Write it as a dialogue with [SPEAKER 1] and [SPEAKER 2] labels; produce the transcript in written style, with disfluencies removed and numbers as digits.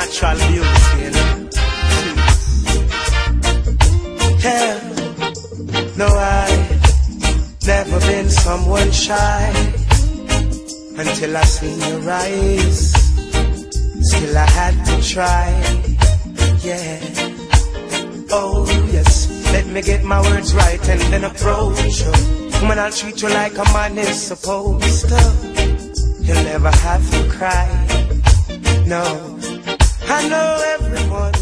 [SPEAKER 1] natural beauty, you know. Yeah, no, I've never been someone shy until I seen your eyes. Still I had to try, yeah. Oh yes, let me get my words right and then approach you. Woman, I'll treat you like a man is supposed to. You'll never have to cry, no. I know everyone